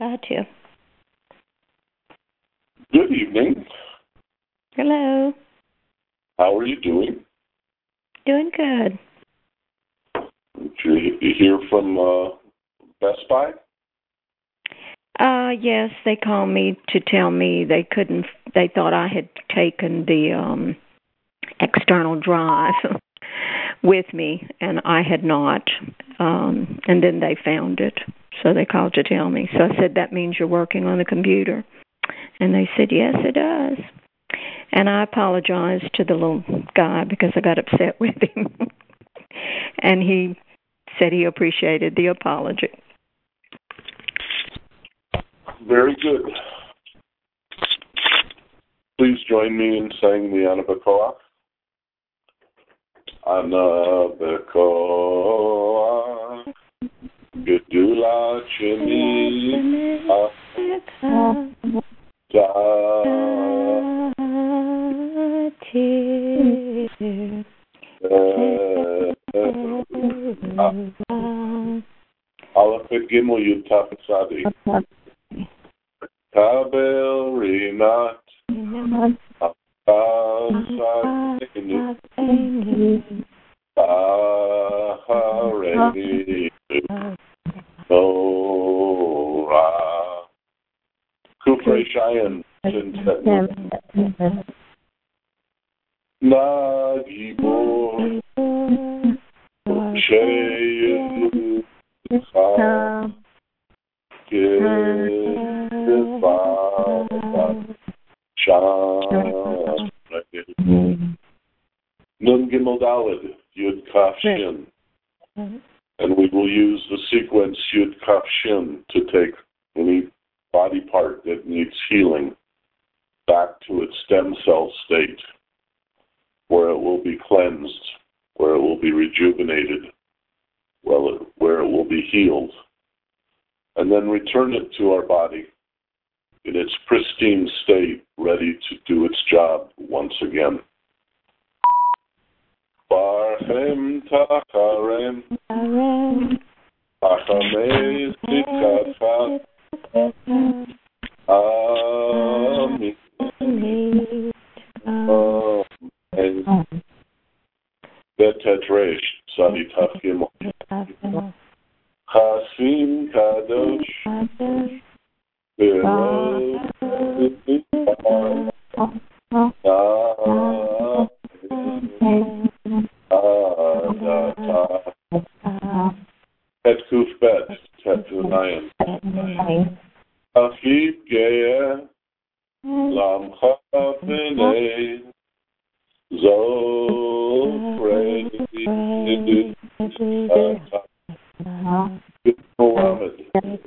Hi, Tim. Good evening. Hello. How are you doing? Doing good. Did you hear from Best Buy? Yes, they called me to tell me they thought I had taken the external drive with me, and I had not. And then they found it, so they called to tell me. So I said, that means you're working on the computer. And they said, yes, it does. And I apologized to the little guy because I got upset with him. And he said he appreciated the apology. Very good. Please join me in saying the Anabacoa. Anabacoa, Gedula Chini, Alapet Gimel Yutap Sadi. Kabel Rinat Bahareni Torah Kufre Shayan Nagibor Sheyu Nun Gimel Daled Yud Kaf Shin, and we will use the sequence Yud Kaf Shin to take any body part that needs healing back to its stem cell state, where it will be cleansed, where it will be rejuvenated, where it will be healed, and then return it to our body in its pristine state, ready to do its job once again. Barhem Takarem Achamei Sikatfat Amin Amen Betetresh Saditaf Gimel Chasim Kadosh Et Kuf Bet Tetunayan Afib Geya Lamcha B'nei Zofrei Mohammed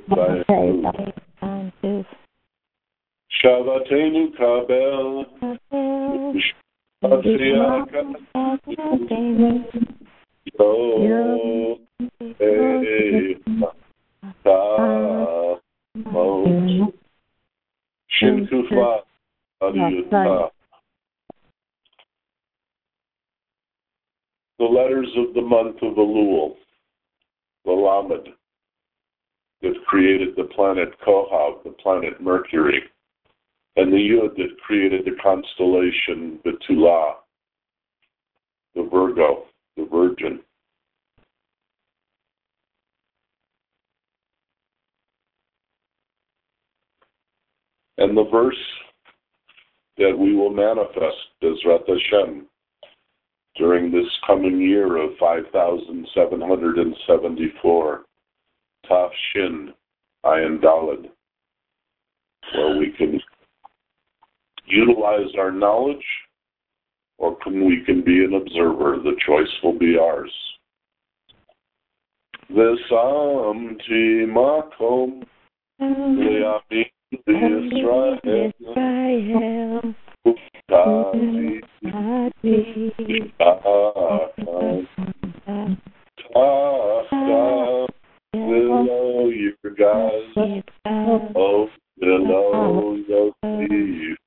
Shavatenu Kabel Shavatiyaka Yo Ta Mot Shinkufa Adiyuta. The letters of the month of Elul, the Lamed, that created the planet Kohav, the planet Mercury, and the Yud that created the constellation Betula, the Virgo, the Virgin. And the verse that we will manifest, Bezrat Hashem, during this coming year of 5,774, Taf Shin Ayin Daled, where we can utilize our knowledge, or we can be an observer. The choice will be ours. V'samti makom li'ami Yisrael Tati Tachta below your guys, oh, below your feet.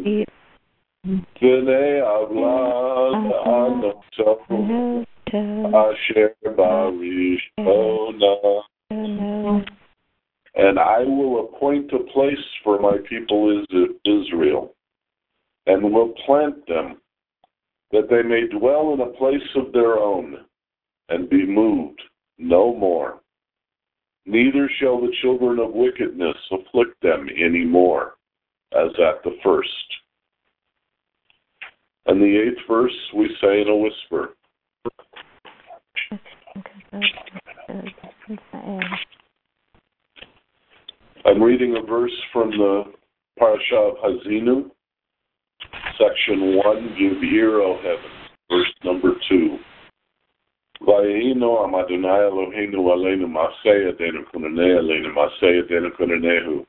B'nei Avlad Anoto Asher Barishona And I will appoint a place for my people Israel, and will plant them, that they may dwell in a place of their own, and be moved no more. Neither shall the children of wickedness afflict them any more, as at the first. And the 8th verse we say in a whisper. I'm reading a verse from the Parasha of Hazinu, section 1, Give ear, O heaven, verse number 2. Vayino am Adonai Eloheinu aleinu ma'aseh yadenu kunaneh aleinu ma'aseh yadenu kunanehu.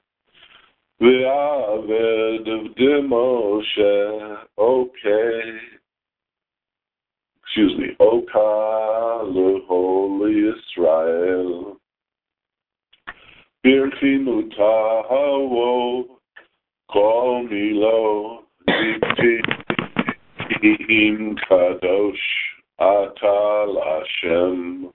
Ve'aved avdim Moshe, Oka leholy Israel. Birchinu tahavo, kol milo, diktim kadosh, atal Hashem,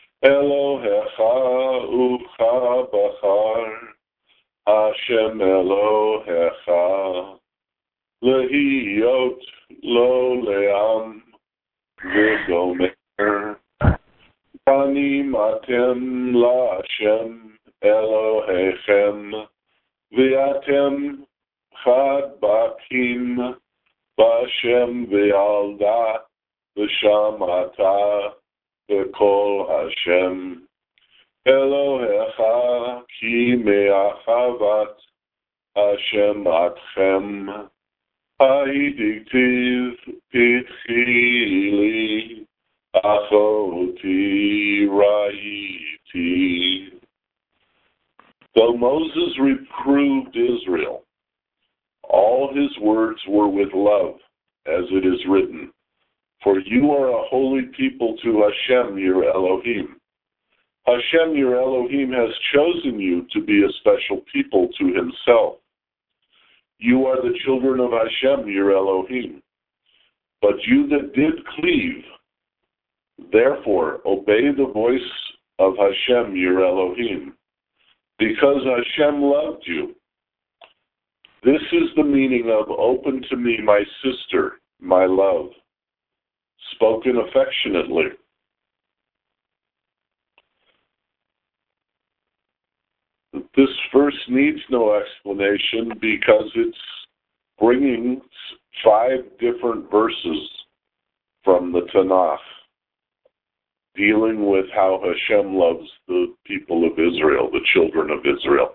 Elohecha ucha bachar, Hashem Elohecha, lehiyot lo le'am v'gomer, panim atem la'Hashem Elohechem, v'atem chad bakim b'Hashem v'yalda v'shamata v'kol Hashem Elohecha ki me'achavat Hashem atchem ha'idiktiv pitchili achoti ra'iti. Though Moses reproved Israel, all his words were with love, as it is written, For you are a holy people to Hashem, your Elohim. Hashem, your Elohim, has chosen you to be a special people to himself. You are the children of Hashem, your Elohim. But you that did cleave, therefore obey the voice of Hashem, your Elohim, because Hashem loved you. This is the meaning of open to me, my sister, my love, spoken affectionately. This verse needs no explanation because it's bringing 5 different verses from the Tanakh dealing with how Hashem loves the people of Israel, the children of Israel,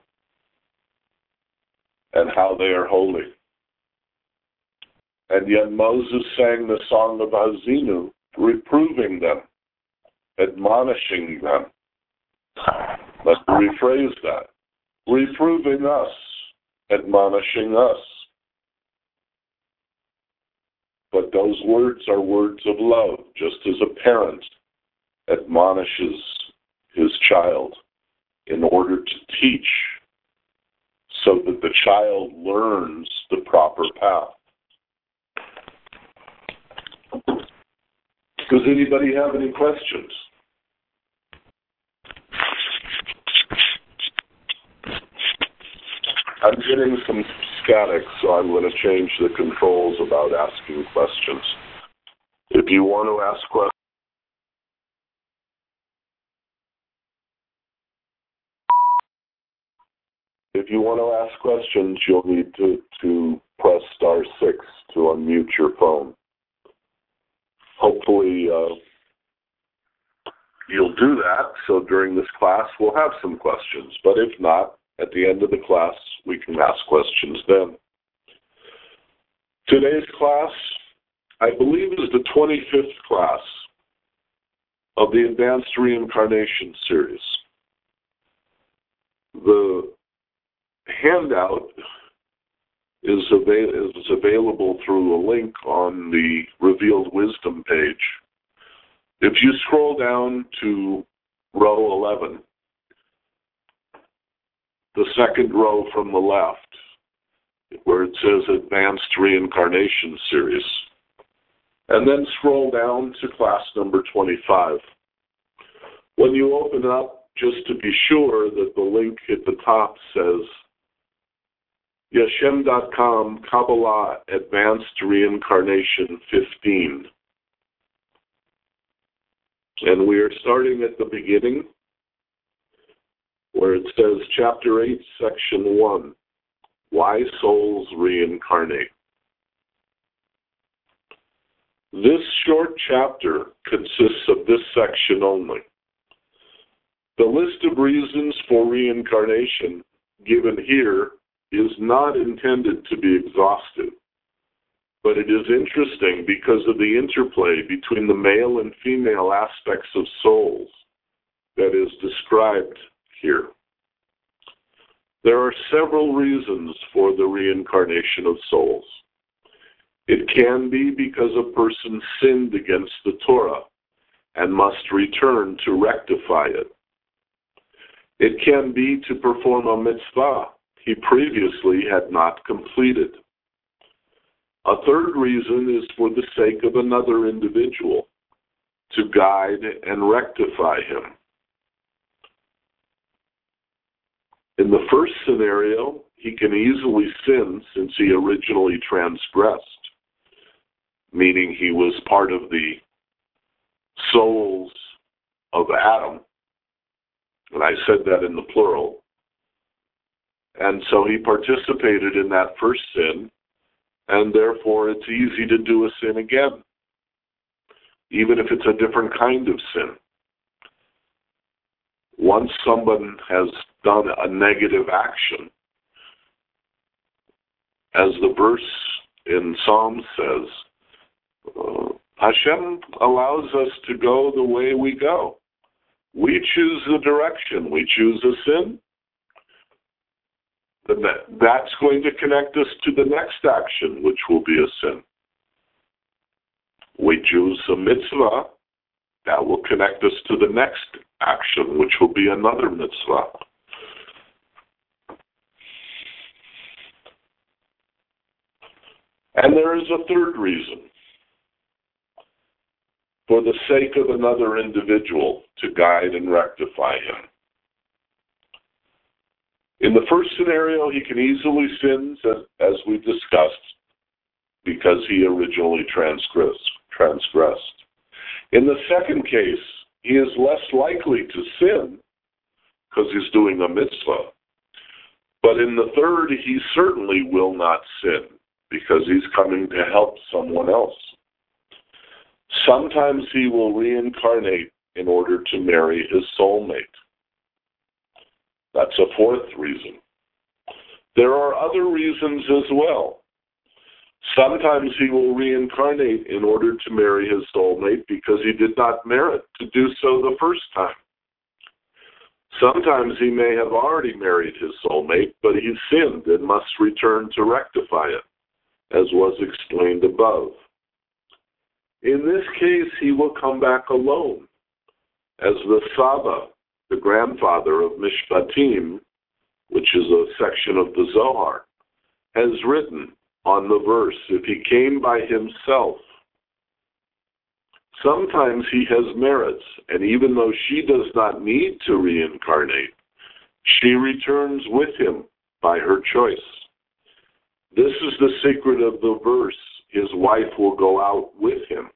and how they are holy. And yet Moses sang the song of Hazinu, reproving them, admonishing them. Let's rephrase that. Reproving us, admonishing us. But those words are words of love, just as a parent admonishes his child in order to teach so that the child learns the proper path. Does anybody have any questions? I'm getting some static, so I'm going to change the controls about asking questions. If you want to ask questions, you'll need to press *6 to unmute your phone. Hopefully, you'll do that, so during this class we'll have some questions. But if not, at the end of the class, we can ask questions then. Today's class, I believe, is the 25th class of the Advanced Reincarnation series. The handout is available through a link on the Revealed Wisdom page. If you scroll down to row 11, the second row from the left, where it says Advanced Reincarnation Series, and then scroll down to class number 25. When you open up just to be sure that the link at the top says Yashem.com Kabbalah Advanced Reincarnation 15. And we are starting at the beginning, where it says Chapter 8, Section 1, Why Souls Reincarnate. This short chapter consists of this section only. The list of reasons for reincarnation given here is not intended to be exhaustive, but it is interesting because of the interplay between the male and female aspects of souls that is described here. There are several reasons for the reincarnation of souls. It can be because a person sinned against the Torah and must return to rectify it. It can be to perform a mitzvah he previously had not completed. A third reason is for the sake of another individual, to guide and rectify him. In the first scenario, he can easily sin since he originally transgressed, meaning he was part of the souls of Adam. And I said that in the plural. And so he participated in that first sin, and therefore it's easy to do a sin again, even if it's a different kind of sin. Once someone has done a negative action, as the verse in Psalm says, Hashem allows us to go the way we go. We choose the direction. We choose a sin. Then that's going to connect us to the next action, which will be a sin. We choose a mitzvah. That will connect us to the next action, which will be another mitzvah. And there is a third reason. For the sake of another individual, to guide and rectify him. In the first scenario, he can easily sin, as we discussed, because he originally transgressed. In the second case, he is less likely to sin, because he's doing a mitzvah. But in the third, he certainly will not sin, because he's coming to help someone else. Sometimes he will reincarnate in order to marry his soulmate. That's a fourth reason. There are other reasons as well. Sometimes he will reincarnate in order to marry his soulmate because he did not merit to do so the first time. Sometimes he may have already married his soulmate, but he sinned and must return to rectify it, as was explained above. In this case, he will come back alone, as the Saba, the grandfather of Mishpatim, which is a section of the Zohar, has written on the verse, if he came by himself. Sometimes he has merits, and even though she does not need to reincarnate, she returns with him by her choice. This is the secret of the verse. His wife will go out with him.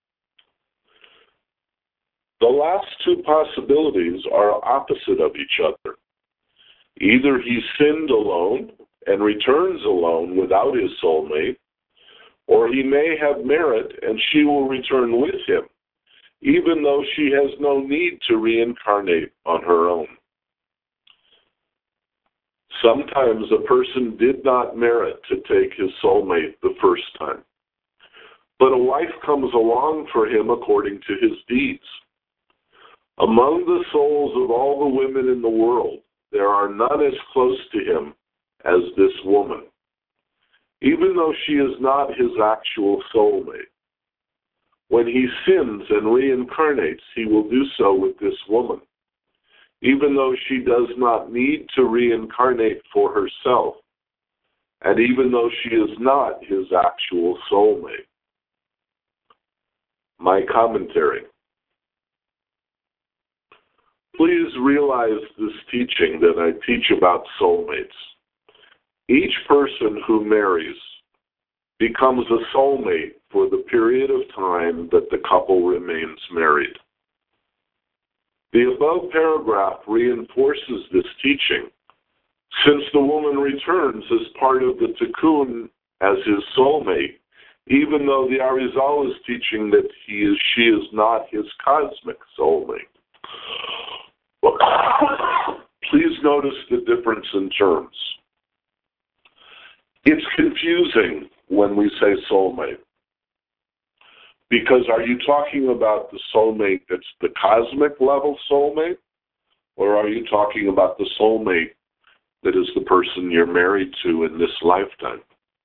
The last two possibilities are opposite of each other. Either he sinned alone and returns alone without his soulmate, or he may have merit and she will return with him, even though she has no need to reincarnate on her own. Sometimes a person did not merit to take his soulmate the first time, but a wife comes along for him according to his deeds. Among the souls of all the women in the world, there are none as close to him as this woman, even though she is not his actual soulmate. When he sins and reincarnates, he will do so with this woman, even though she does not need to reincarnate for herself, and even though she is not his actual soulmate. My commentary. Please realize this teaching that I teach about soulmates. Each person who marries becomes a soulmate for the period of time that the couple remains married. The above paragraph reinforces this teaching, since the woman returns as part of the tikkun as his soulmate, even though the Arizal is teaching that she is not his cosmic soulmate. Please notice the difference in terms. It's confusing when we say soulmate, because are you talking about the soulmate that's the cosmic level soulmate, or are you talking about the soulmate that is the person you're married to in this lifetime?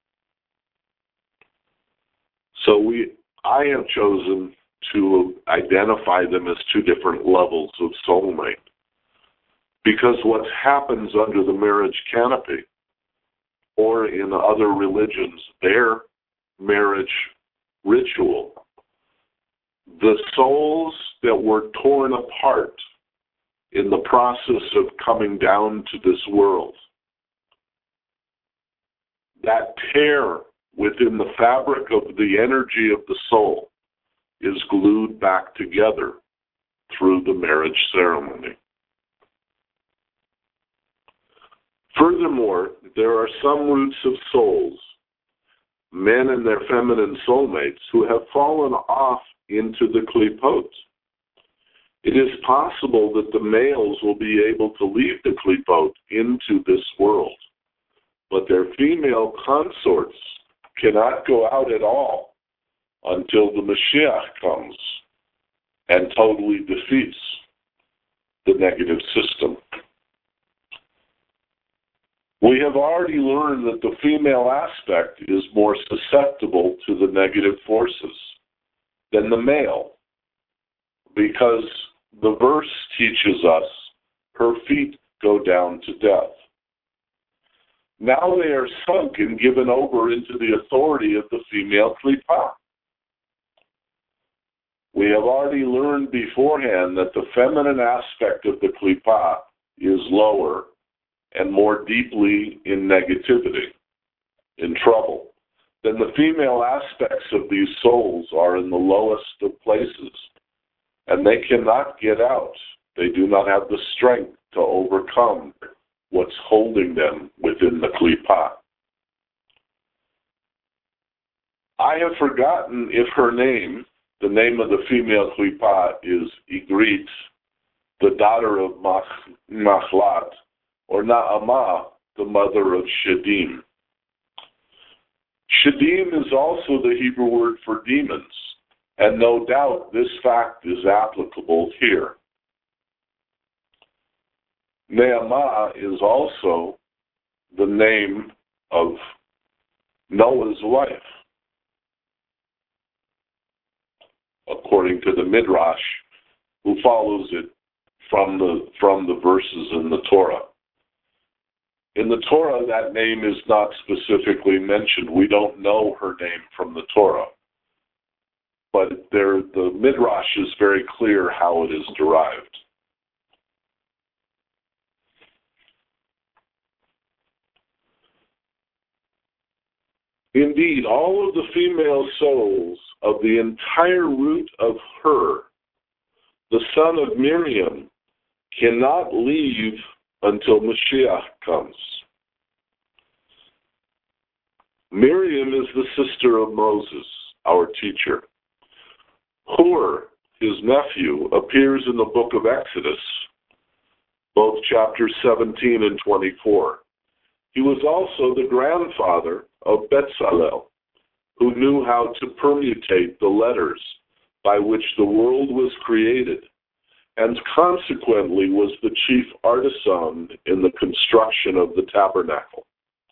So I have chosen to identify them as two different levels of soulmate, because what happens under the marriage canopy, or in other religions, their marriage ritual, the souls that were torn apart in the process of coming down to this world, that tear within the fabric of the energy of the soul is glued back together through the marriage ceremony. Furthermore, there are some roots of souls, men and their feminine soulmates, who have fallen off into the klipot. It is possible that the males will be able to leave the klipot into this world, but their female consorts cannot go out at all until the Mashiach comes and totally defeats the negative system. We have already learned that the female aspect is more susceptible to the negative forces than the male, because the verse teaches us her feet go down to death. Now they are sunk and given over into the authority of the female klipah. We have already learned beforehand that the feminine aspect of the klipah is lower and more deeply in negativity, in trouble, then the female aspects of these souls are in the lowest of places, and they cannot get out. They do not have the strength to overcome what's holding them within the klipah. I have forgotten if her name, the name of the female klipah, is Igrit, the daughter of Machlat, or Na'amah, the mother of Shadim. Shadim is also the Hebrew word for demons, and no doubt this fact is applicable here. Na'amah is also the name of Noah's wife, according to the Midrash, who follows it from the verses in the Torah. In the Torah, that name is not specifically mentioned. We don't know her name from the Torah. But the Midrash is very clear how it is derived. Indeed, all of the female souls of the entire root of her, the son of Miriam, cannot leave until Mashiach comes. Miriam is the sister of Moses, our teacher. Hur, his nephew, appears in the book of Exodus, both chapters 17 and 24. He was also the grandfather of Betzalel, who knew how to permutate the letters by which the world was created, and consequently was the chief artisan in the construction of the tabernacle.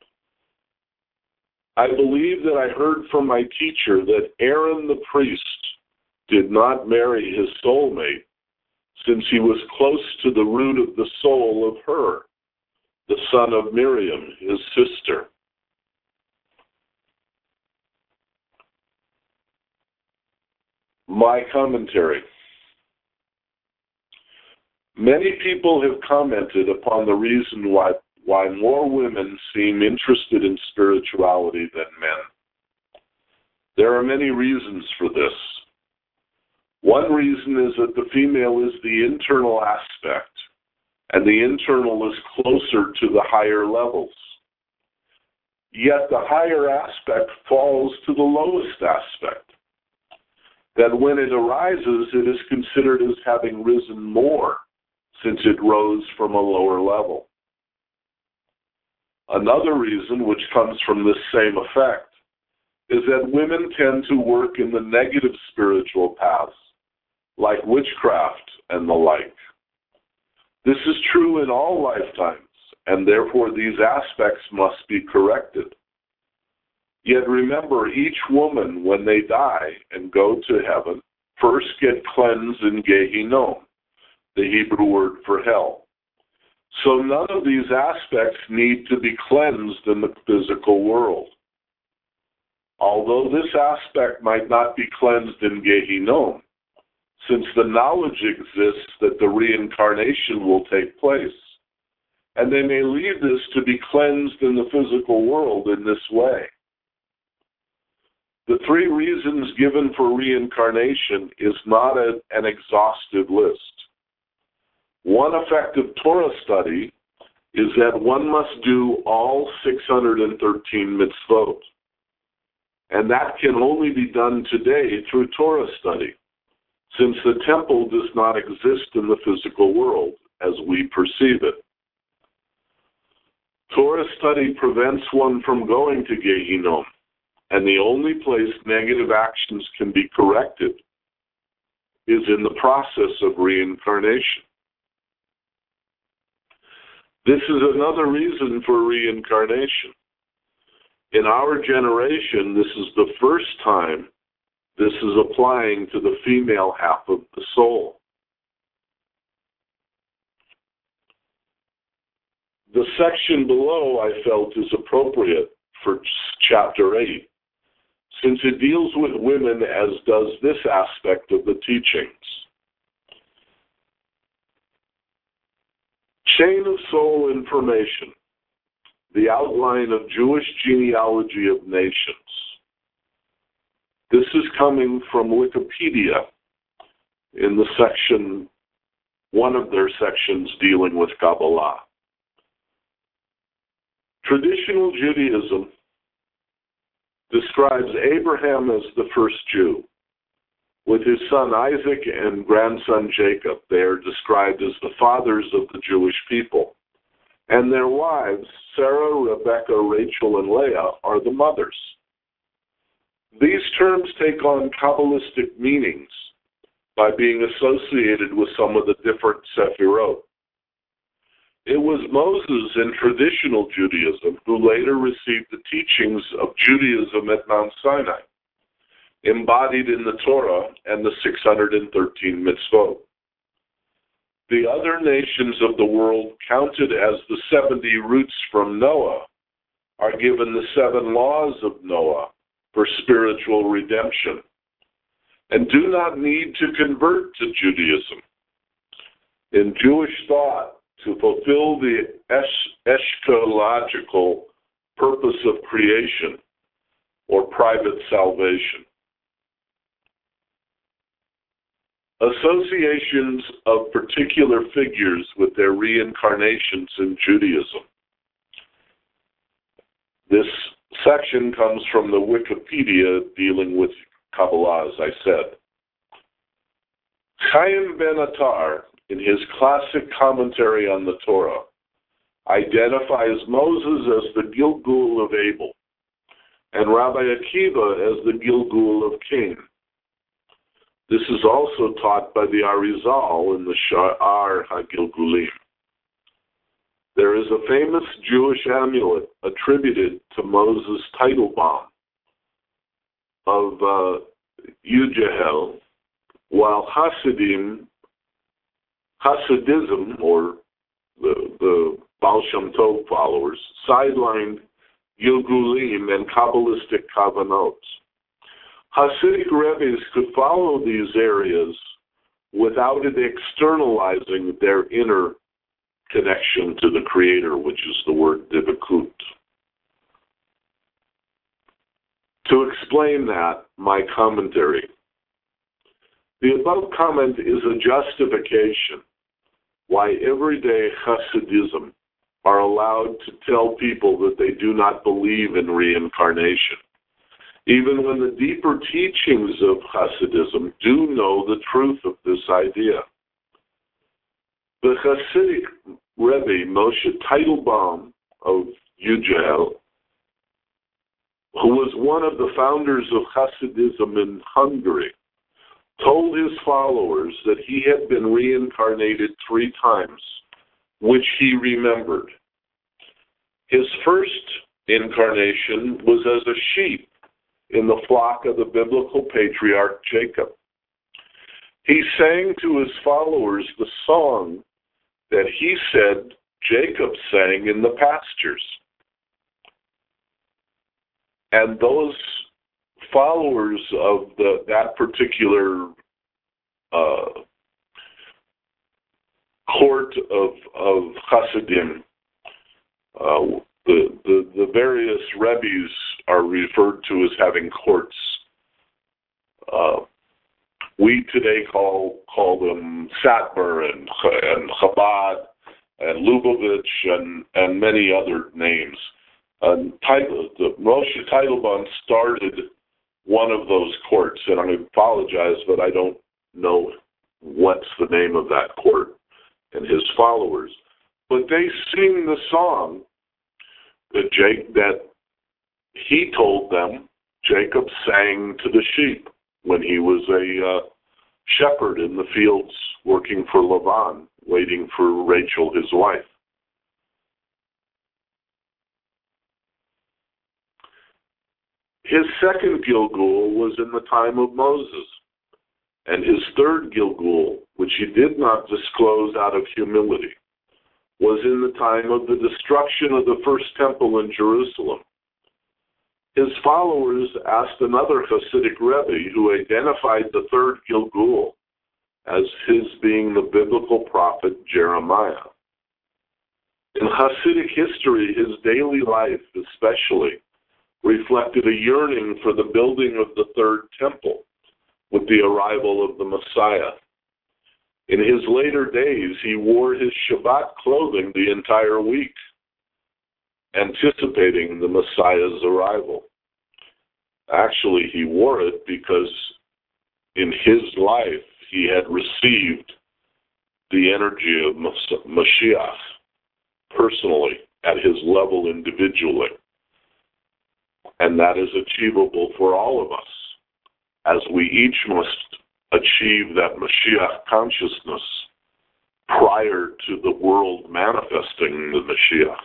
I believe that I heard from my teacher that Aaron the priest did not marry his soulmate, since he was close to the root of the soul of Hur, the son of Miriam, his sister. My commentary. Many people have commented upon the reason why more women seem interested in spirituality than men. There are many reasons for this. One reason is that the female is the internal aspect, and the internal is closer to the higher levels. Yet the higher aspect falls to the lowest aspect. That when it arises, it is considered as having risen more, since it rose from a lower level. Another reason, which comes from this same effect, is that women tend to work in the negative spiritual paths, like witchcraft and the like. This is true in all lifetimes, and therefore these aspects must be corrected. Yet remember, each woman, when they die and go to heaven, first get cleansed in Gehinnom, the Hebrew word for hell. So none of these aspects need to be cleansed in the physical world. Although this aspect might not be cleansed in Gehinnom, since the knowledge exists that the reincarnation will take place, and they may leave this to be cleansed in the physical world in this way. The three reasons given for reincarnation is not an exhaustive list. One effective Torah study is that one must do all 613 mitzvot. And that can only be done today through Torah study, since the temple does not exist in the physical world as we perceive it. Torah study prevents one from going to Gehinnom, and the only place negative actions can be corrected is in the process of reincarnation. This is another reason for reincarnation. In our generation, this is the first time this is applying to the female half of the soul. The section below I felt is appropriate for chapter 8, since it deals with women as does this aspect of the teachings. Chain of soul information, the outline of Jewish genealogy of nations. This is coming from Wikipedia in the section, one of their sections dealing with Kabbalah. Traditional Judaism describes Abraham as the first Jew. With his son Isaac and grandson Jacob, they are described as the fathers of the Jewish people. And their wives, Sarah, Rebecca, Rachel, and Leah, are the mothers. These terms take on Kabbalistic meanings by being associated with some of the different Sephirot. It was Moses in traditional Judaism who later received the teachings of Judaism at Mount Sinai, embodied in the Torah and the 613 mitzvot. The other nations of the world, counted as the 70 roots from Noah, are given the 7 laws of Noah for spiritual redemption, and do not need to convert to Judaism. In Jewish thought, to fulfill the eschatological purpose of creation or private salvation. Associations of particular figures with their reincarnations in Judaism. This section comes from the Wikipedia dealing with Kabbalah, as I said. Chaim Ben Attar, in his classic commentary on the Torah, identifies Moses as the Gilgul of Abel, and Rabbi Akiva as the Gilgul of Cain. This is also taught by the Arizal in the Sha'ar HaGilgulim. There is a famous Jewish amulet attributed to Moses' Teitelbaum of Ujehel, while Hasidism, or the Baal Shem Tov followers, sidelined Gilgulim and Kabbalistic Kavanot. Hasidic Rebbe's could follow these areas without it externalizing their inner connection to the Creator, which is the word divakut. To explain that, my commentary. The above comment is a justification why everyday Hasidism are allowed to tell people that they do not believe in reincarnation, even when the deeper teachings of Hasidism do know the truth of this idea. The Hasidic Rebbe Moshe Teitelbaum of UJL, who was one of the founders of Hasidism in Hungary, told his followers that he had been reincarnated 3 times, which he remembered. His first incarnation was as a sheep in the flock of the biblical patriarch Jacob. He sang to his followers the song that he said Jacob sang in the pastures. And those followers of that particular court of Hasidim, the various rebbes are referred to as having courts. We today call them Satmar and Chabad and Lubavitch and many other names. Moshe Teitelbaum started one of those courts, and I apologize, but I don't know what's the name of that court and his followers. But they sing the song that he told them Jacob sang to the sheep when he was a shepherd in the fields working for Laban, waiting for Rachel, his wife. His second Gilgul was in the time of Moses, and his third Gilgul, which he did not disclose out of humility, was in the time of the destruction of the first temple in Jerusalem. His followers asked another Hasidic Rebbe who identified the third Gilgul as his being the biblical prophet Jeremiah. In Hasidic history, his daily life especially reflected a yearning for the building of the third temple with the arrival of the Messiah. In his later days, he wore his Shabbat clothing the entire week, anticipating the Messiah's arrival. Actually, he wore it because in his life he had received the energy of Mashiach personally at his level individually. And that is achievable for all of us, as we each must achieve that Mashiach consciousness prior to the world manifesting the Mashiach.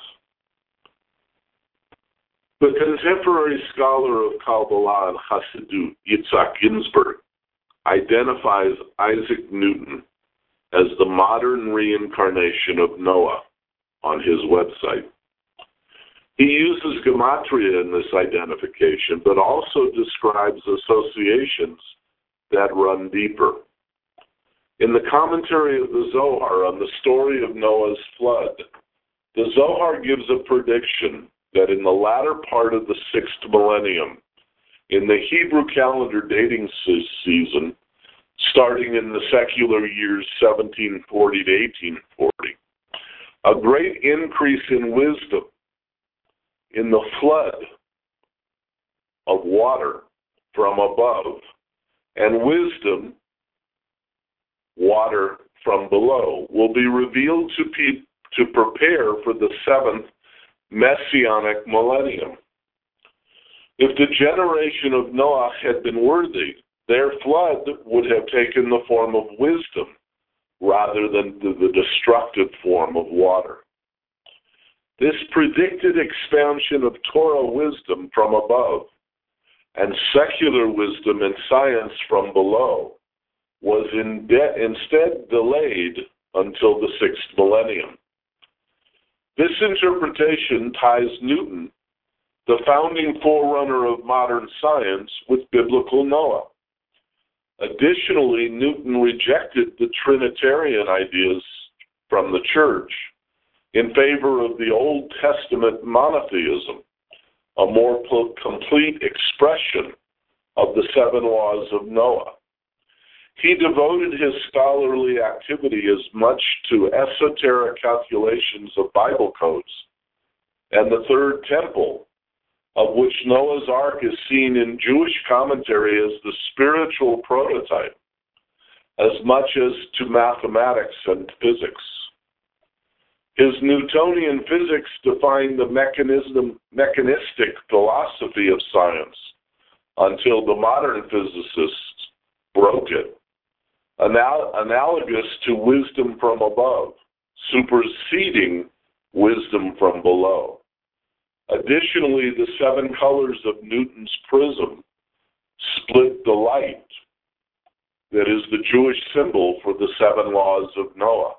The contemporary scholar of Kabbalah and Hasidut, Yitzhak Ginsburg, identifies Isaac Newton as the modern reincarnation of Noah on his website. He uses gematria in this identification, but also describes associations that run deeper. In the commentary of the Zohar on the story of Noah's flood, the Zohar gives a prediction that in the latter part of the 6th millennium, in the Hebrew calendar dating season, starting in the secular years 1740 to 1840, a great increase in wisdom in the flood of water from above, and wisdom, water from below, will be revealed to prepare for the 7th Messianic millennium. If the generation of Noah had been worthy, their flood would have taken the form of wisdom rather than the destructive form of water. This predicted expansion of Torah wisdom from above and secular wisdom and science from below was instead delayed until the 6th millennium. This interpretation ties Newton, the founding forerunner of modern science, with biblical Noah. Additionally, Newton rejected the Trinitarian ideas from the church in favor of the Old Testament monotheism, a more complete expression of the 7 laws of Noah. He devoted his scholarly activity as much to esoteric calculations of Bible codes and the third temple, of which Noah's Ark is seen in Jewish commentary as the spiritual prototype, as much as to mathematics and physics. His Newtonian physics defined the mechanistic philosophy of science until the modern physicists broke it, analogous to wisdom from above, superseding wisdom from below. Additionally, the 7 colors of Newton's prism split the light, that is the Jewish symbol for the 7 laws of Noah.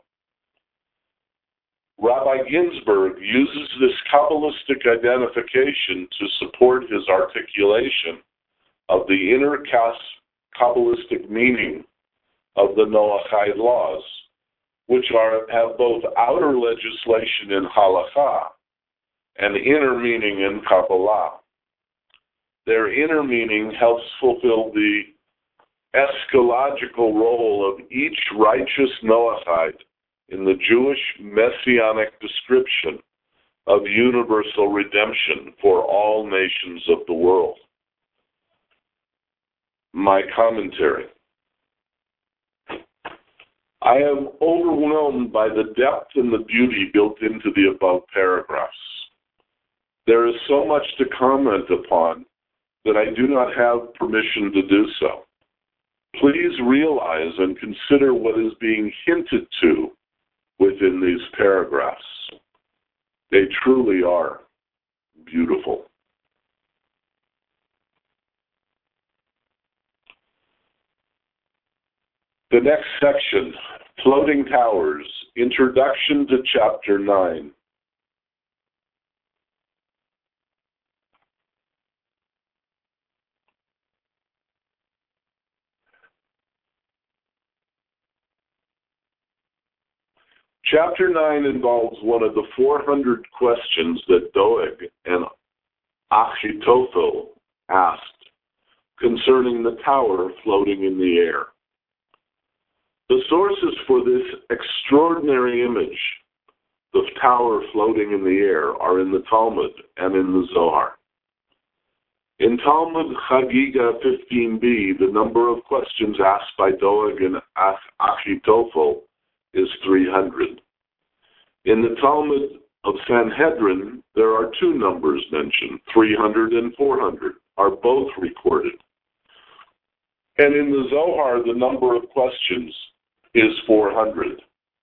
Rabbi Ginsburg uses this Kabbalistic identification to support his articulation of the inner Kabbalistic meaning of the Noahide laws, which have both outer legislation in Halakha and inner meaning in Kabbalah. Their inner meaning helps fulfill the eschatological role of each righteous Noahide in the Jewish messianic description of universal redemption for all nations of the world. My commentary. I am overwhelmed by the depth and the beauty built into the above paragraphs. There is so much to comment upon that I do not have permission to do so. Please realize and consider what is being hinted to within these paragraphs. They truly are beautiful. The next section, Floating Towers, Introduction to Chapter 9. Chapter 9 involves one of the 400 questions that Doeg and Achitophel asked concerning the tower floating in the air. The sources for this extraordinary image, the tower floating in the air, are in the Talmud and in the Zohar. In Talmud Chagiga 15b, the number of questions asked by Doeg and Achitophel is 300. In the Talmud of Sanhedrin, there are 2 numbers mentioned, 300 and 400, are both recorded. And in the Zohar, the number of questions is 400.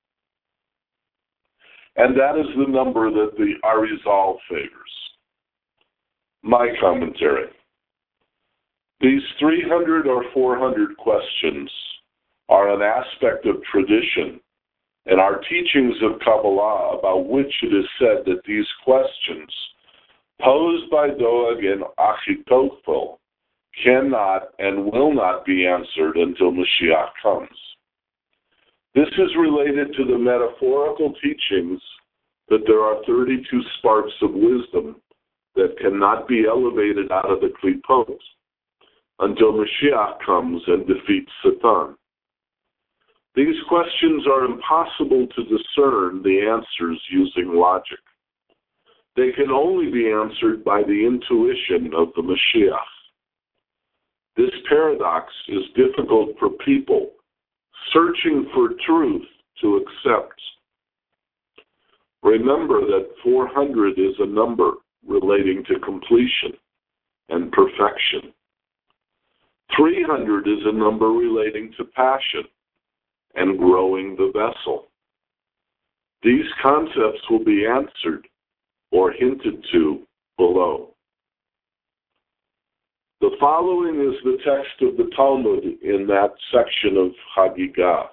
And that is the number that the Arizal favors. My commentary. These 300 or 400 questions are an aspect of tradition and our teachings of Kabbalah, about which it is said that these questions posed by Doeg and Achitophel cannot and will not be answered until Mashiach comes. This is related to the metaphorical teachings that there are 32 sparks of wisdom that cannot be elevated out of the klipot until Mashiach comes and defeats Satan. These questions are impossible to discern the answers using logic. They can only be answered by the intuition of the Mashiach. This paradox is difficult for people searching for truth to accept. Remember that 400 is a number relating to completion and perfection. 300 is a number relating to passion and growing the vessel. These concepts will be answered or hinted to below. The following is the text of the Talmud in that section of Hagigah.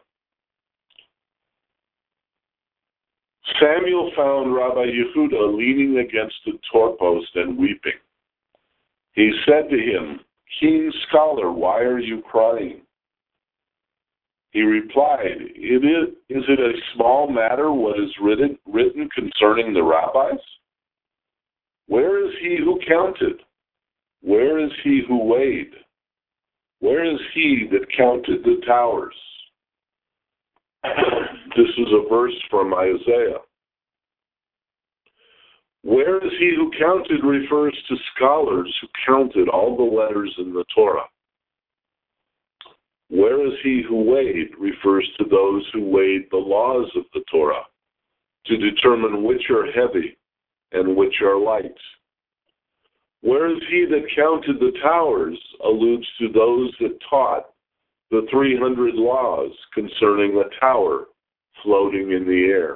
Samuel found Rabbi Yehuda leaning against the doorpost and weeping. He said to him, "Keen scholar, why are you crying?" He replied, is it a small matter what is written concerning the rabbis? Where is he who counted? Where is he who weighed? Where is he that counted the towers? This is a verse from Isaiah. Where is he who counted refers to scholars who counted all the letters in the Torah. Where is he who weighed refers to those who weighed the laws of the Torah to determine which are heavy and which are light. Where is he that counted the towers alludes to those that taught the 300 laws concerning a tower floating in the air.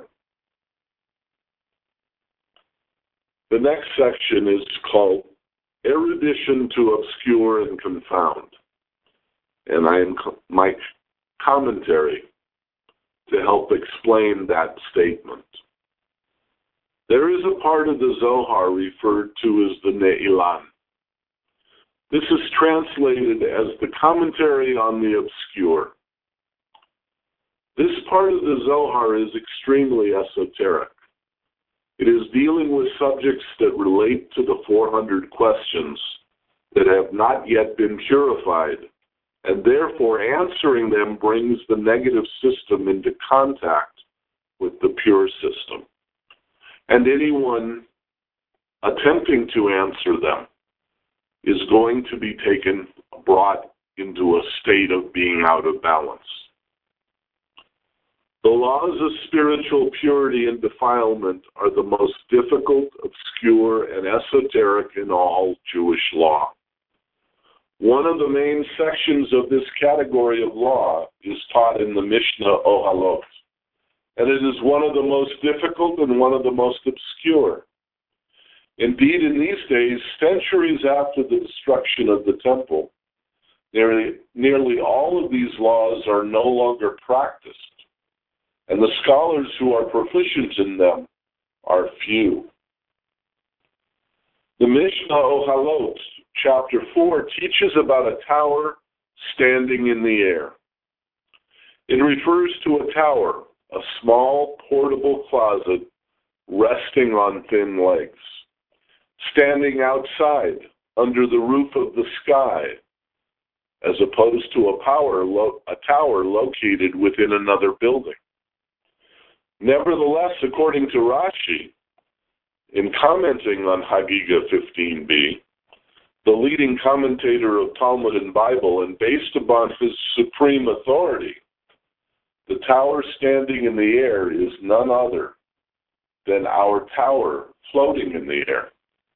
The next section is called Erudition to Obscure and Confound. And I am my commentary to help explain that statement. There is a part of the Zohar referred to as the Ne'ilan. This is translated as the commentary on the obscure. This part of the Zohar is extremely esoteric. It is dealing with subjects that relate to the 400 questions that have not yet been purified, and therefore answering them brings the negative system into contact with the pure system. And anyone attempting to answer them is going to be brought into a state of being out of balance. The laws of spiritual purity and defilement are the most difficult, obscure, and esoteric in all Jewish law. One of the main sections of this category of law is taught in the Mishnah Ohalot, and it is one of the most difficult and one of the most obscure. Indeed, in these days, centuries after the destruction of the temple, nearly all of these laws are no longer practiced, and the scholars who are proficient in them are few. The Mishnah Ohalot, chapter 4, teaches about a tower standing in the air. It refers to a tower, a small portable closet resting on thin legs, standing outside under the roof of the sky, as opposed to a tower located within another building. Nevertheless, according to Rashi, in commenting on Hagiga 15b, the leading commentator of Talmud and Bible, and based upon his supreme authority, the tower standing in the air is none other than our tower floating in the air.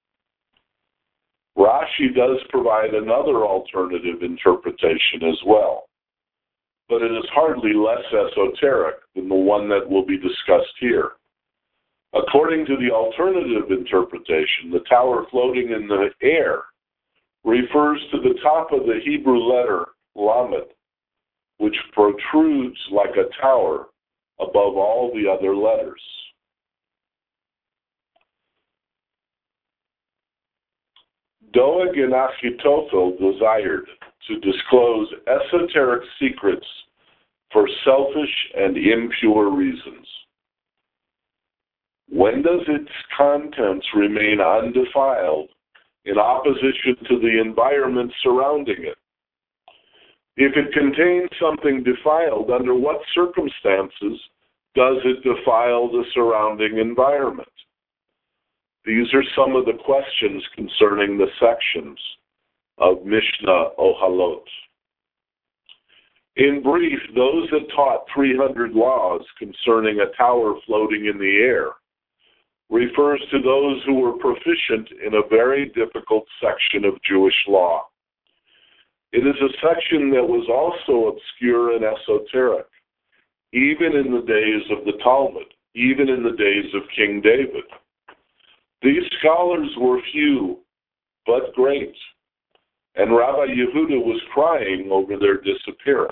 Rashi does provide another alternative interpretation as well, but it is hardly less esoteric than the one that will be discussed here. According to the alternative interpretation, the tower floating in the air refers to the top of the Hebrew letter Lamed, which protrudes like a tower above all the other letters. Doeg and Achitophel desired to disclose esoteric secrets for selfish and impure reasons. When does its contents remain undefiled in opposition to the environment surrounding it? If it contains something defiled, under what circumstances does it defile the surrounding environment? These are some of the questions concerning the sections of Mishnah Ohalot. In brief, those that taught 300 laws concerning a tower floating in the air refers to those who were proficient in a very difficult section of Jewish law. It is a section that was also obscure and esoteric, even in the days of the Talmud, even in the days of King David. These scholars were few, but great, and Rabbi Yehuda was crying over their disappearance.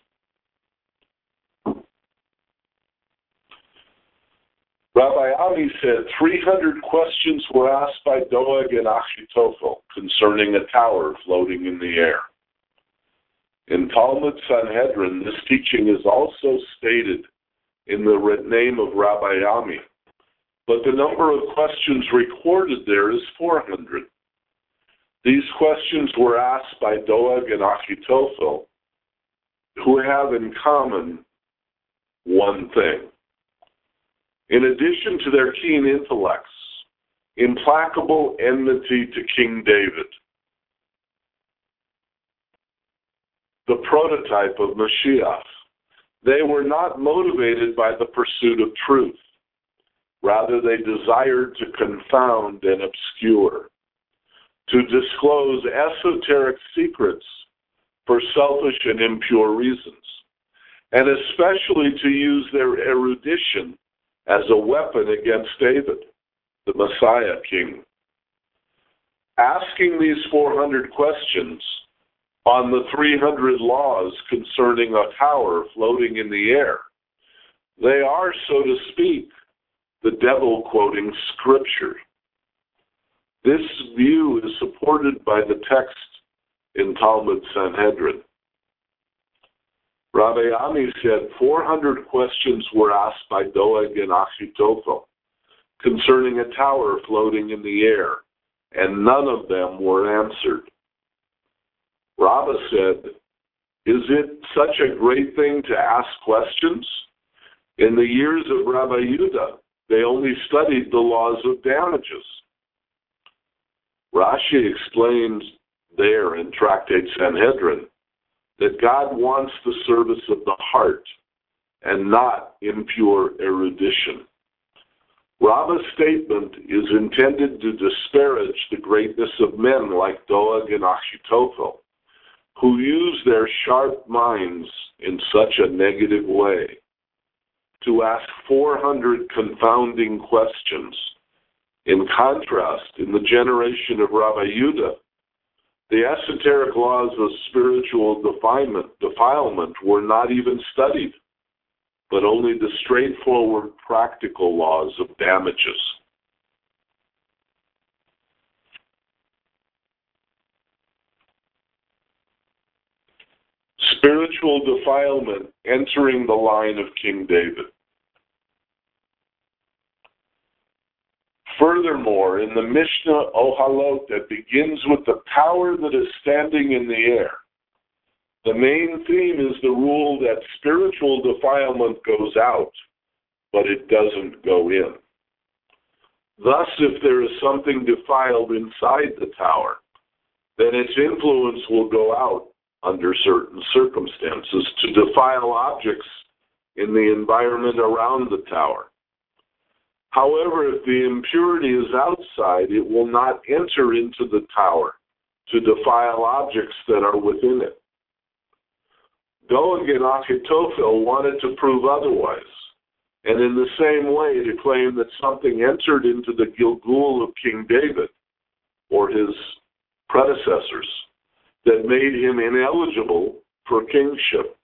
Rabbi Ami said 300 questions were asked by Doeg and Achitophel concerning a tower floating in the air. In Talmud Sanhedrin, this teaching is also stated in the name of Rabbi Ami, but the number of questions recorded there is 400. These questions were asked by Doeg and Achitophel, who have in common one thing. In addition to their keen intellects, implacable enmity to King David, the prototype of Mashiach, they were not motivated by the pursuit of truth. Rather, they desired to confound and obscure, to disclose esoteric secrets for selfish and impure reasons, and especially to use their erudition as a weapon against David, the Messiah King. Asking these 400 questions on the 300 laws concerning a tower floating in the air, they are, so to speak, the devil quoting Scripture. This view is supported by the text in Talmud Sanhedrin. Rabbi Ami said 400 questions were asked by Doeg and Achitophel concerning a tower floating in the air, and none of them were answered. Rabbah said, "Is it such a great thing to ask questions? In the years of Rabbi Yehuda, they only studied the laws of damages." Rashi explains there in Tractate Sanhedrin that God wants the service of the heart and not impure erudition. Rabbah's statement is intended to disparage the greatness of men like Doeg and Achitophel, who use their sharp minds in such a negative way. To ask 400 confounding questions. In contrast, in the generation of Rabbi Yehuda, the esoteric laws of spiritual defilement were not even studied, but only the straightforward practical laws of damages. Spiritual defilement entering the line of King David. Furthermore, in the Mishnah Ohalot that begins with the power that is standing in the air, the main theme is the rule that spiritual defilement goes out, but it doesn't go in. Thus, if there is something defiled inside the tower, then its influence will go out under certain circumstances to defile objects in the environment around the tower. However, if the impurity is outside, it will not enter into the tower to defile objects that are within it. Doeg and Achitophel wanted to prove otherwise, and in the same way to claim that something entered into the Gilgul of King David, or his predecessors, that made him ineligible for kingship.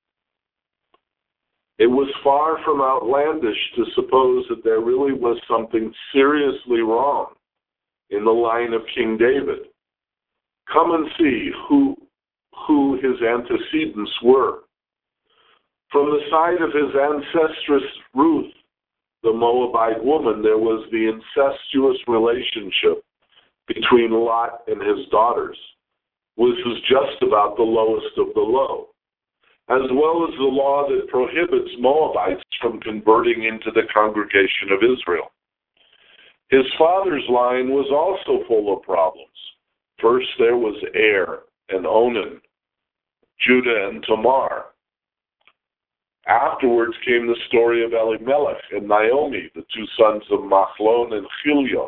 It was far from outlandish to suppose that there really was something seriously wrong in the line of King David. Come and see who his antecedents were. From the side of his ancestress Ruth, the Moabite woman, there was the incestuous relationship between Lot and his daughters, which was just about the lowest of the low, as well as the law that prohibits Moabites from converting into the congregation of Israel. His father's line was also full of problems. First, there was Er and Onan, Judah and Tamar. Afterwards came the story of Elimelech and Naomi, the two sons of Machlon and Chilion,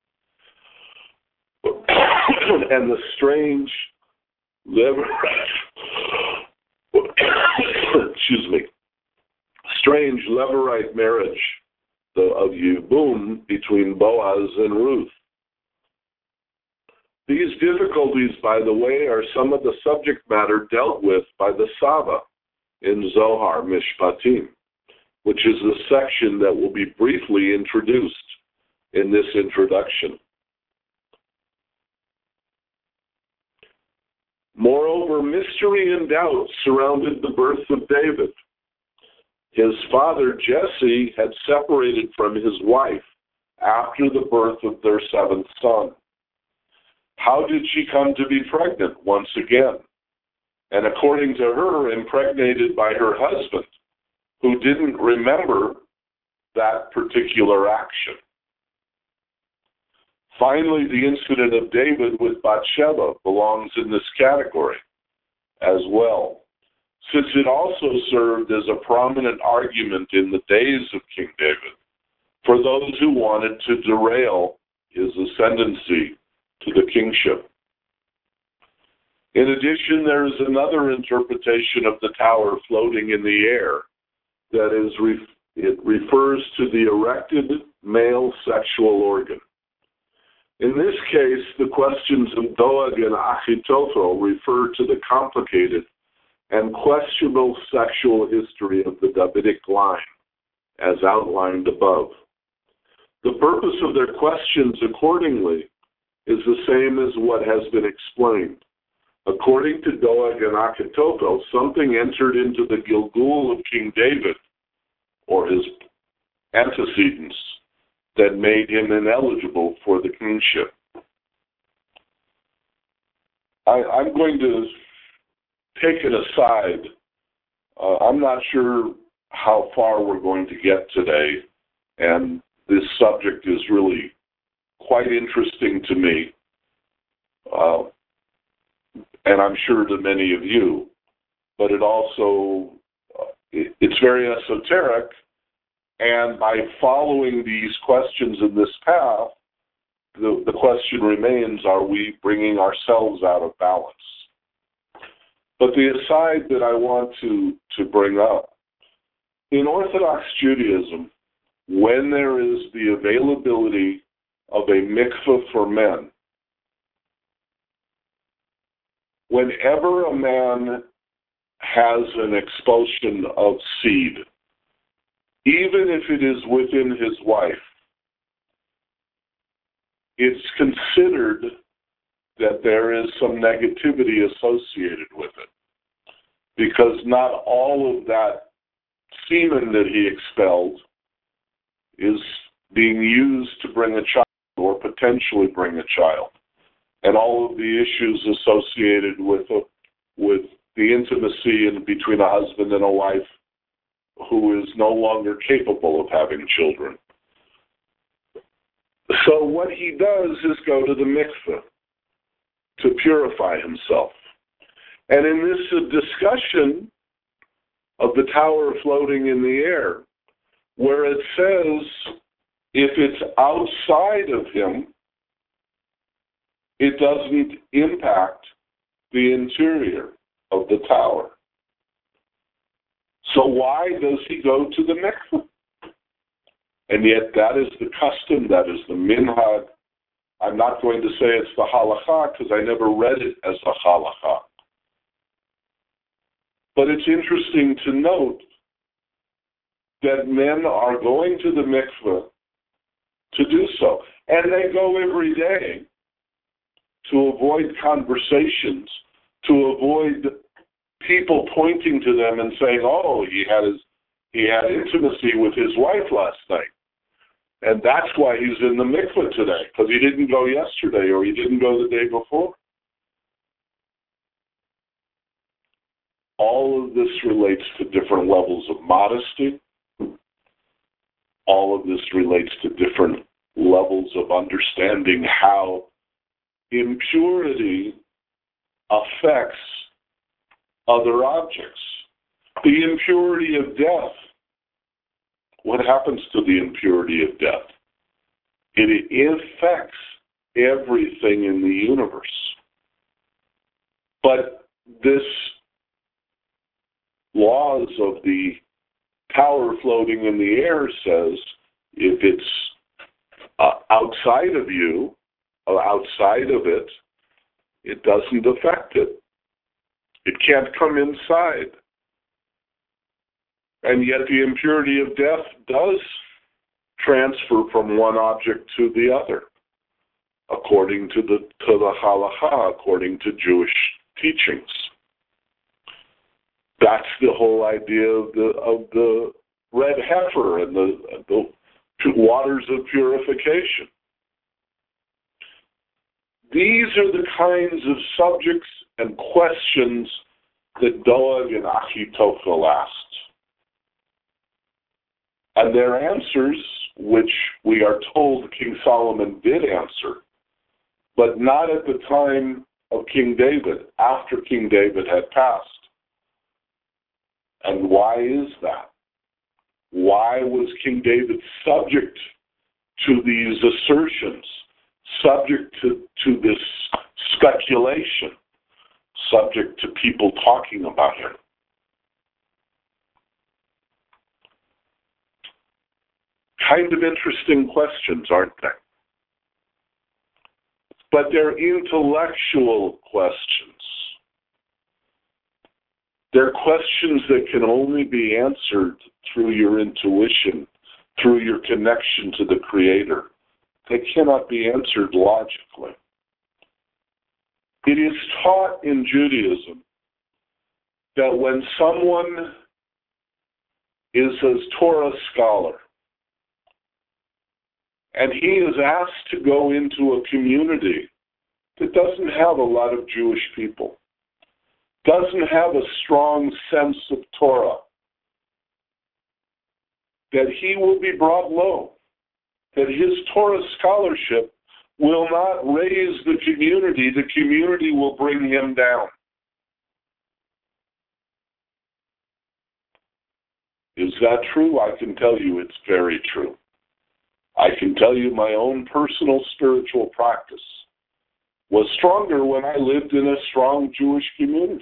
and the strange Levirate marriage of Yibum between Boaz and Ruth. These difficulties, by the way, are some of the subject matter dealt with by the Saba in Zohar Mishpatim, which is the section that will be briefly introduced in this introduction. Moreover, mystery and doubt surrounded the birth of David. His father, Jesse, had separated from his wife after the birth of their seventh son. How did she come to be pregnant once again? And according to her, impregnated by her husband, who didn't remember that particular action. Finally, the incident of David with Bathsheba belongs in this category as well, since it also served as a prominent argument in the days of King David for those who wanted to derail his ascendancy to the kingship. In addition, there is another interpretation of the tower floating in the air that is, it refers to the erected male sexual organ. In this case, the questions of Doeg and Achitophel refer to the complicated and questionable sexual history of the Davidic line, as outlined above. The purpose of their questions, accordingly, is the same as what has been explained. According to Doeg and Achitophel, something entered into the Gilgul of King David, or his antecedents, that made him ineligible for the kingship. I'm going to take it aside. I'm not sure how far we're going to get today, and this subject is really quite interesting to me, and I'm sure to many of you, but it also, it's very esoteric. And by following these questions in this path, the question remains, are we bringing ourselves out of balance? But the aside that I want to bring up, in Orthodox Judaism, when there is the availability of a mikveh for men, whenever a man has an expulsion of seed, even if it is within his wife, it's considered that there is some negativity associated with it, because not all of that semen that he expelled is being used to bring a child or potentially bring a child, and all of the issues associated with the intimacy between a husband and a wife who is no longer capable of having children. So what he does is go to the mikveh to purify himself. And in this discussion of the tower floating in the air, where it says if it's outside of him, it doesn't impact the interior of the tower. So why does he go to the mikveh? And yet that is the custom, that is the minhag. I'm not going to say it's the halakha because I never read it as a halakha. But it's interesting to note that men are going to the mikveh to do so. And they go every day to avoid conversations, to avoid people pointing to them and saying, oh, he had intimacy with his wife last night. And that's why he's in the mikveh today, because he didn't go yesterday or he didn't go the day before. All of this relates to different levels of modesty. All of this relates to different levels of understanding how impurity affects other objects. The impurity of death. What happens to the impurity of death? It affects everything in the universe. But this laws of the tower floating in the air says if it's outside of you, or outside of it, it doesn't affect it. It can't come inside. And yet the impurity of death does transfer from one object to the other, according to the halakha, according to Jewish teachings. That's the whole idea of the red heifer and the waters of purification. These are the kinds of subjects and questions that Doeg and Achitophel asked. And their answers, which we are told King Solomon did answer, but not at the time of King David, after King David had passed. And why is that? Why was King David subject to these assertions, subject to this speculation, subject to people talking about him? Kind of interesting questions, aren't they? But they're intellectual questions. They're questions that can only be answered through your intuition, through your connection to the Creator. They cannot be answered logically. It is taught in Judaism that when someone is a Torah scholar, and he is asked to go into a community that doesn't have a lot of Jewish people, doesn't have a strong sense of Torah, that he will be brought low, that his Torah scholarship will not raise the community will bring him down. Is that true? I can tell you it's very true. I can tell you my own personal spiritual practice was stronger when I lived in a strong Jewish community.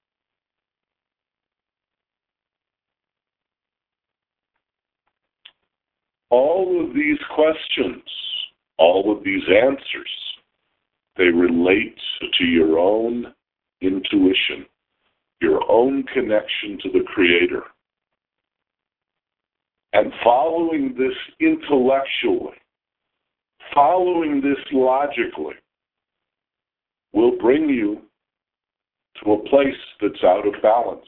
All of these questions, all of these answers, they relate to your own intuition, your own connection to the Creator. And following this intellectually, following this logically, will bring you to a place that's out of balance.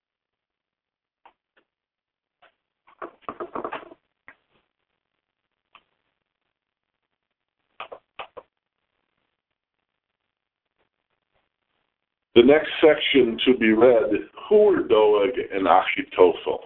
The next section to be read, who were Doeg and Achitophel?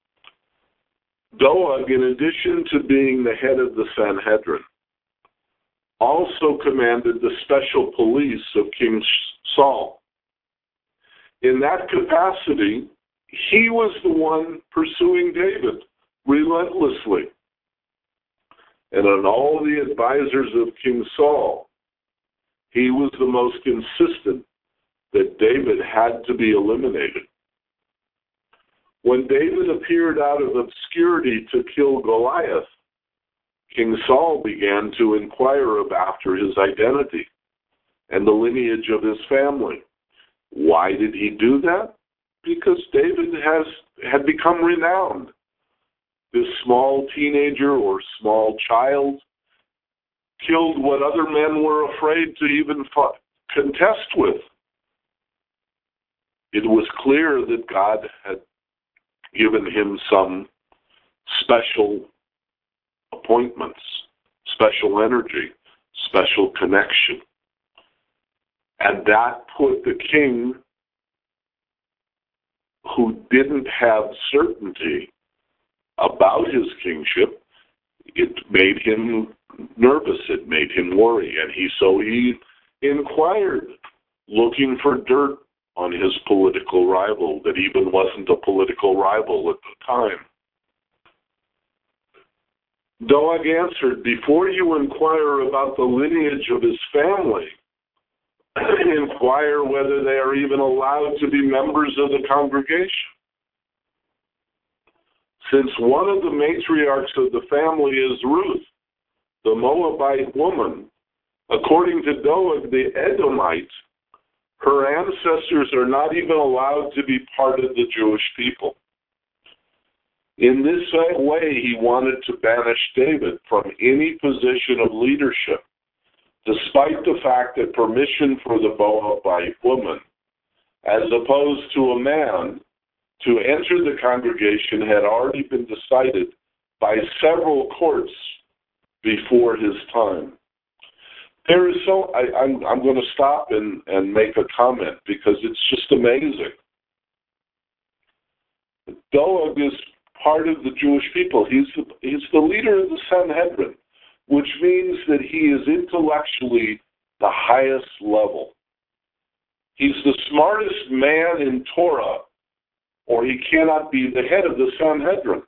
Doeg, in addition to being the head of the Sanhedrin, also commanded the special police of King Saul. In that capacity, he was the one pursuing David relentlessly. And on all the advisors of King Saul, he was the most insistent that David had to be eliminated. When David appeared out of obscurity to kill Goliath, King Saul began to inquire after his identity and the lineage of his family. Why did he do that? Because David had become renowned. This small teenager or small child killed what other men were afraid to even contest with. It was clear that God had given him some special appointments, special energy, special connection. And that put the king, who didn't have certainty about his kingship, it made him nervous, it made him worry. And so he inquired, looking for dirt on his political rival that even wasn't a political rival at the time. Doeg answered, before you inquire about the lineage of his family, inquire whether they are even allowed to be members of the congregation. Since one of the matriarchs of the family is Ruth, the Moabite woman, according to Doeg the Edomite, her ancestors are not even allowed to be part of the Jewish people. In this same way, he wanted to banish David from any position of leadership, despite the fact that permission for the Moabite woman as opposed to a man, to enter the congregation had already been decided by several courts before his time. There is I'm going to stop and make a comment because it's just amazing. Doeg is part of the Jewish people. He's the leader of the Sanhedrin, which means that he is intellectually the highest level. He's the smartest man in Torah, or he cannot be the head of the Sanhedrin.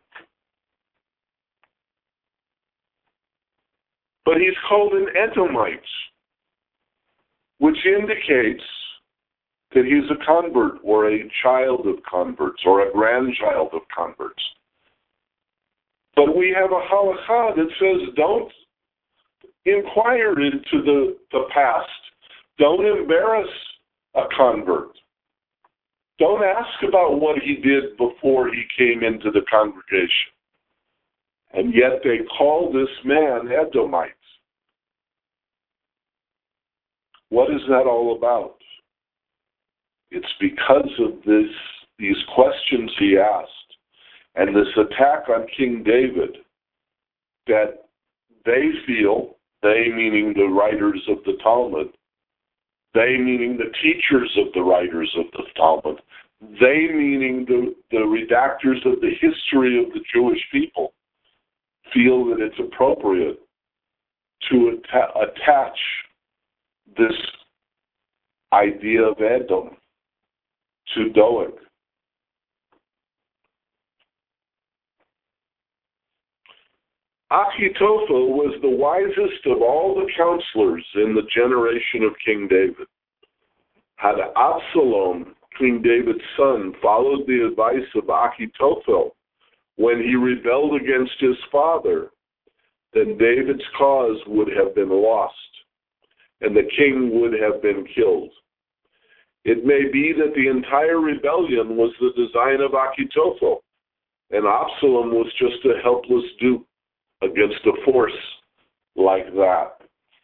But he's called an Edomite, which indicates that he's a convert or a child of converts or a grandchild of converts. But we have a halakha that says don't inquire into the past. Don't embarrass a convert. Don't ask about what he did before he came into the congregation. And yet they call this man Edomite. What is that all about? It's because of these questions he asked and this attack on King David that they feel, they meaning the writers of the Talmud, they meaning the teachers of the writers of the Talmud, they meaning the redactors of the history of the Jewish people, feel that it's appropriate to attach this idea of Edom to Doeg. Achitophel was the wisest of all the counselors in the generation of King David. Had Absalom, King David's son, followed the advice of Achitophel when he rebelled against his father, then David's cause would have been lost, and the king would have been killed. It may be that the entire rebellion was the design of Achitophel, and Absalom was just a helpless dupe against a force like that.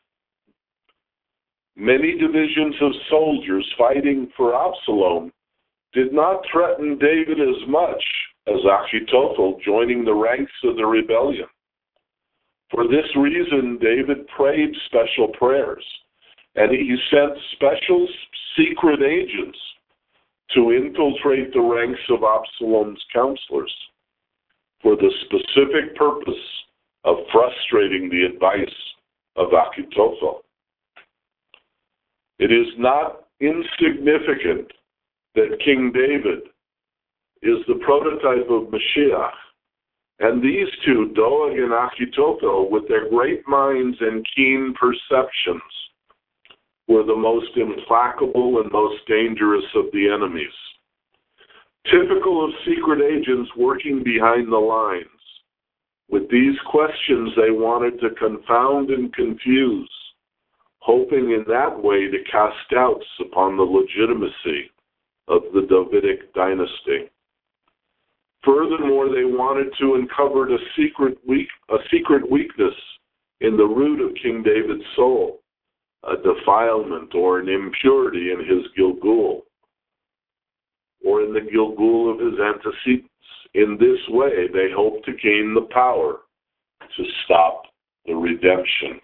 Many divisions of soldiers fighting for Absalom did not threaten David as much as Achitophel joining the ranks of the rebellion. For this reason, David prayed special prayers, and he sent special secret agents to infiltrate the ranks of Absalom's counselors for the specific purpose of frustrating the advice of Achitophel. It is not insignificant that King David is the prototype of Mashiach, and these two, Doeg and Achitophel, with their great minds and keen perceptions, were the most implacable and most dangerous of the enemies. Typical of secret agents working behind the lines, with these questions they wanted to confound and confuse, hoping in that way to cast doubts upon the legitimacy of the Davidic dynasty. Furthermore, they wanted to uncover a secret weakness in the root of King David's soul, a defilement or an impurity in his Gilgul, or in the Gilgul of his antecedents. In this way, they hoped to gain the power to stop the redemption.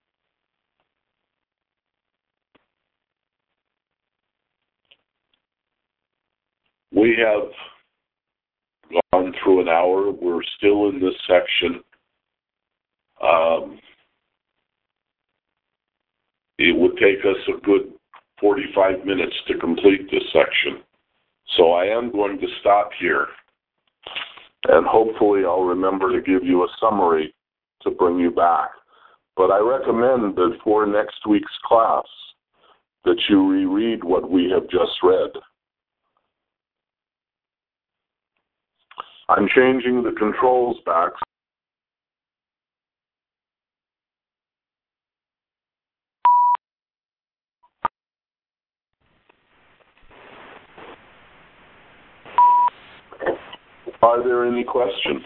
We have gone through an hour. We're still in this section. It would take us a good 45 minutes to complete this section. So I am going to stop here. And hopefully I'll remember to give you a summary to bring you back. But I recommend that for next week's class that you reread what we have just read. I'm changing the controls back. Are there any questions?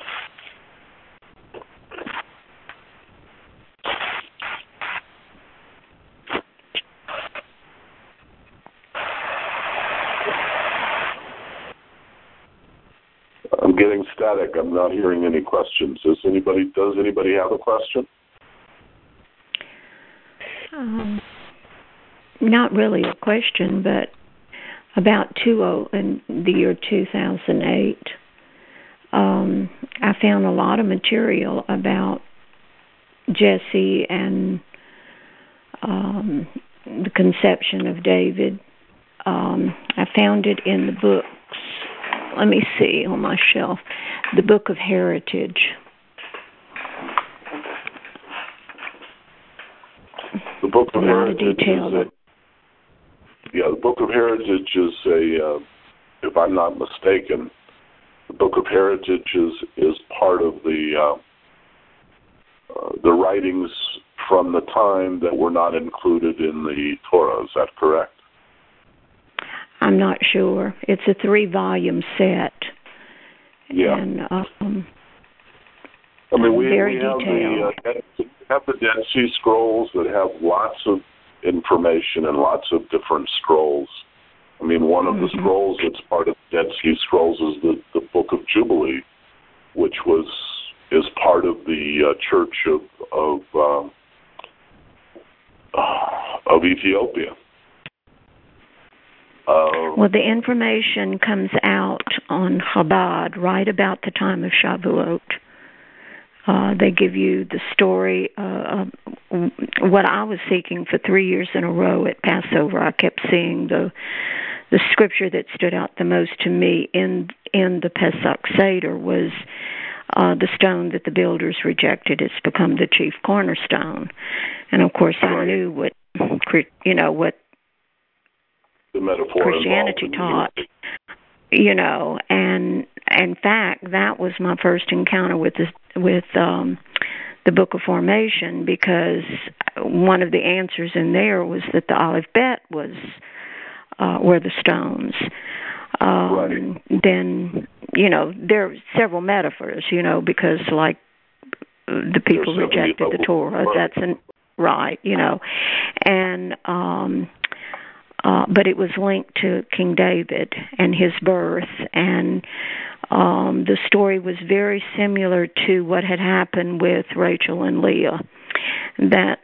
getting static. I'm not hearing any questions. Does anybody have a question? Not really a question, but about in the year 2008, I found a lot of material about Jesse and the conception of David. I found it in the books. Let me see on my shelf. The Book of Heritage. The Book of Heritage. A lot of detail. The Book of Heritage is if I'm not mistaken, the Book of Heritage is part of the writings from the time that were not included in the Torah. Is that correct? I'm not sure. It's a 3-volume set. Yeah. And, we very have detailed. the Dead Sea Scrolls that have lots of information and lots of different scrolls. One of the scrolls that's part of the Dead Sea Scrolls is the Book of Jubilee, which is part of the Church of Ethiopia. Well, the information comes out on Chabad right about the time of Shavuot. They give you the story. What I was seeking for 3 years in a row at Passover, I kept seeing the scripture that stood out the most to me in the Pesach Seder was the stone that the builders rejected. It's become the chief cornerstone. And of course, I knew what the metaphor Christianity taught. And in fact, that was my first encounter with the Book of Formation, because one of the answers in there was that the Aleph Bet were the stones. Then, there are several metaphors, because like the people rejected the Torah, right, and but it was linked to King David and his birth, and the story was very similar to what had happened with Rachel and Leah, that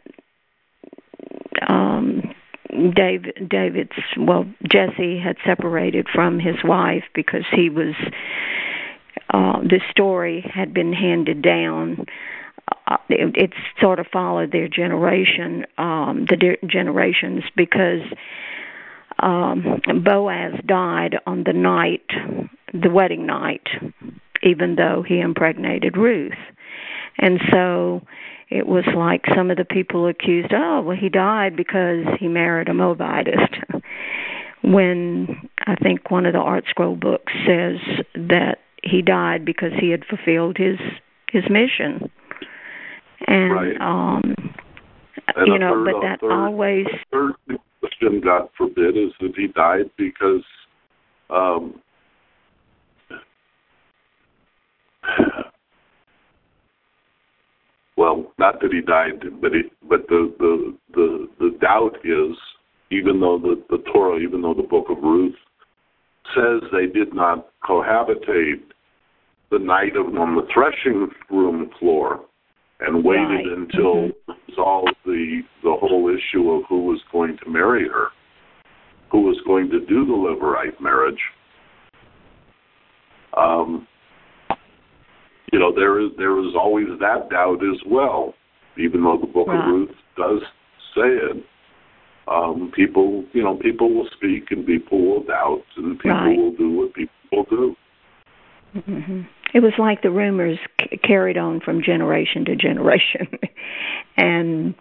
Jesse had separated from his wife because he was, this story had been handed down. It sort of followed their generations, because Boaz died on the wedding night, even though he impregnated Ruth. And so it was like some of the people accused, he died because he married a Moabitist. When I think one of the Art Scroll books says that he died because he had fulfilled his mission. And, but that always... The third question, God forbid, is that he died because... well, not that he died, but the doubt is, even though the Torah, even though the Book of Ruth says they did not cohabitate the night on the threshing room floor, and waited until resolved the whole issue of who was going to marry her, who was going to do the Levirate marriage. There is always that doubt as well, even though the Book of Ruth does say it. People will speak and people will doubt, and people will do what people will do. Mm-hmm. It was like the rumors carried on from generation to generation. And,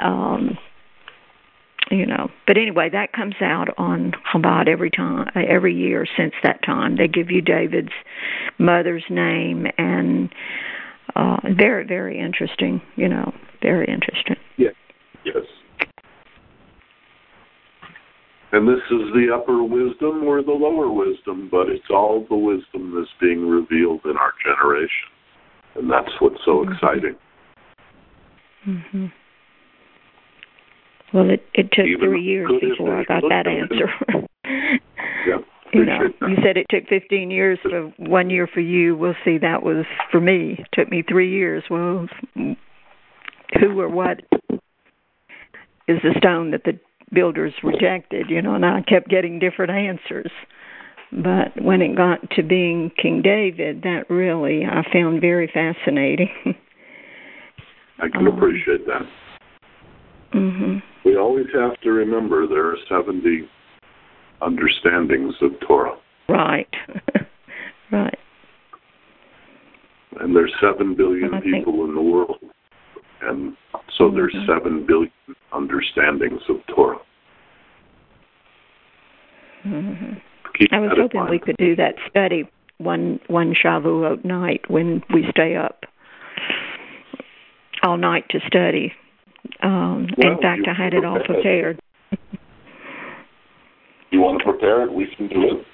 but anyway, that comes out on Chabad every year since that time. They give you David's mother's name, and very, very interesting, very interesting. Yes. And this is the upper wisdom or the lower wisdom, but it's all the wisdom that's being revealed in our generation. And that's what's so exciting. Mm-hmm. Well, it took 3 years before I got that answer. Yeah. appreciate that. You said it took 15 years for 1 year for you. We'll see, that was for me. It took me 3 years. Well, who or what is the stone that the builders rejected, and I kept getting different answers. But when it got to being King David, that really I found very fascinating. I can appreciate that. Mm-hmm. We always have to remember there are 70 understandings of Torah. Right. Right. And there's 7 billion people in the world. And so there's 7 billion understandings of Torah. Mm-hmm. I was hoping we could do that study one Shavuot night when we stay up all night to study. In fact, I had it all prepared. You want to prepare it? We can do it.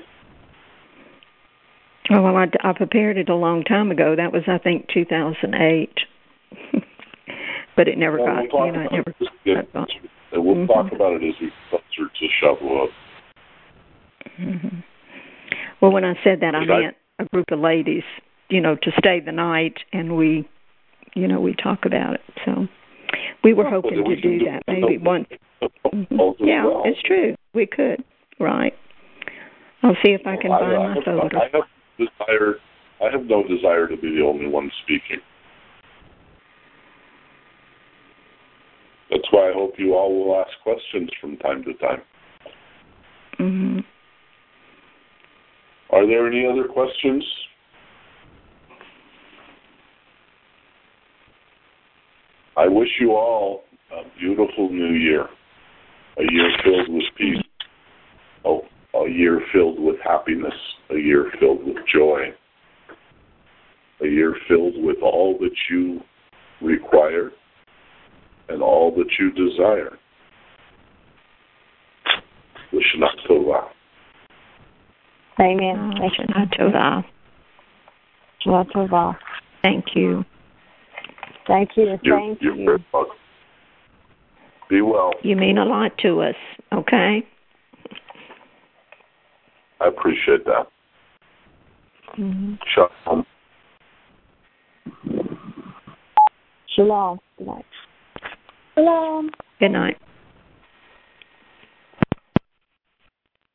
Oh, well, I prepared it a long time ago. That was, I think, 2008. But it never got, we'll it never got. And we'll talk about it as we get closer to Shavuot. Mm-hmm. Well, when I said that, I meant a group of ladies, to stay the night, and we talk about it. So we were hoping to do that maybe once. Mm-hmm. Yeah, well. It's true. We could. Right. I'll see if I can find my photo. I have no desire to be the only one speaking. That's why I hope you all will ask questions from time to time. Mm-hmm. Are there any other questions? I wish you all a beautiful new year. A year filled with peace. A year filled with happiness. A year filled with joy. A year filled with all that you require and all that you desire. L'shana tova. Amen. L'shana tova. L'shana tova. Thank you. Thank you. Thank you. Very welcome. Be well. You mean a lot to us, okay? I appreciate that. Mm-hmm. Shalom. Shalom. Good night. Shalom. Good night.